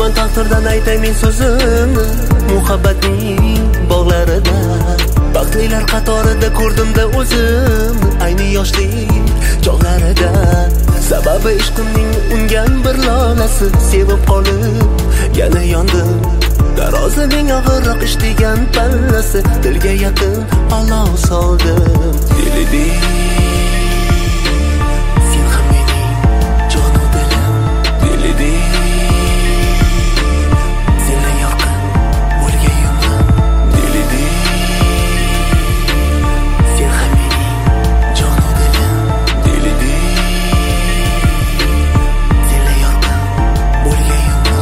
Kutaman taqdirdan aytay men so'zimni, muhabbatning bog'larida baxtlilar qatorida ko'rdimda o'zimni, ayni yoshlik chog'larida. Sababi ishqimning ungan bir lolasi, sevib qolib yana yondim. Tarozining og'irroq ish degan pallasi, dilga yaqin olov soldim. Sen ham mening jonu dilim, senla yorqin bo'lgan yumrim. Sen ham mening jonu dilim, senla yorqin bo'lgan yumrim.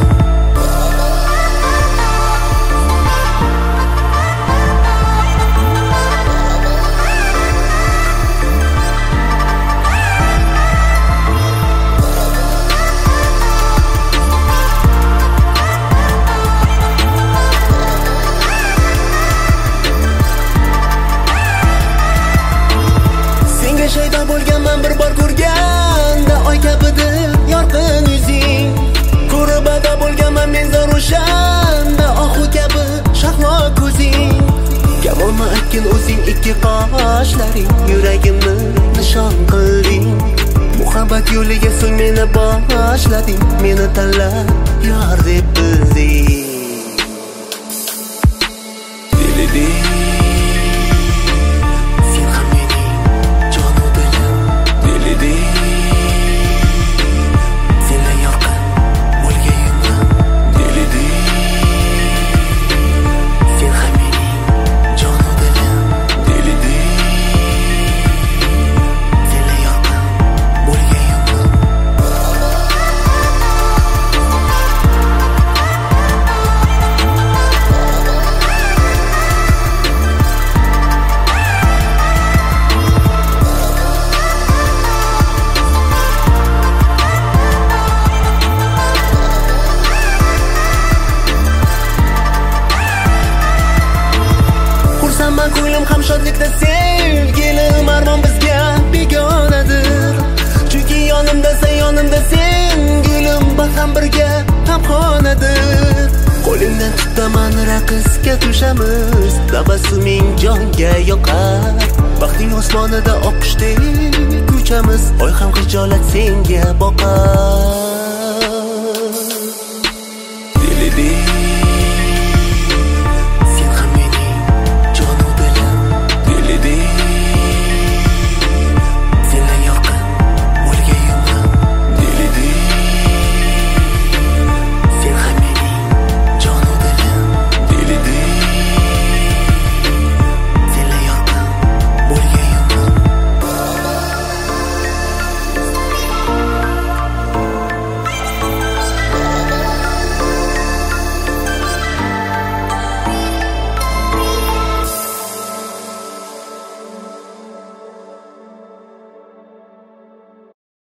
Shaydo bo'lganman bir bor ko'rganda, oy kabidir yorqin yuzing. Ko'rib ado bo'lganman men zor o'shanda, ohu kabi shahlo ko'zing. Kamolni aytgin o'zing ikki qoshlaring, yuragimni nishon qilding. Muhabbat yo'liga so'ng meni boshlading, meni tanlab yor deb bilding. Ko'nglim ham shodlikda, sevgilim armon bizga begonadir. Chunki yonimda sen gulim, baham birga hamxonadir. Qo'lingdan tutaman raqsga tushamiz, tabassuming jonga yoqar. Baxting osmonida oqishdek uchamiz, oy ham xijolat senga boqar.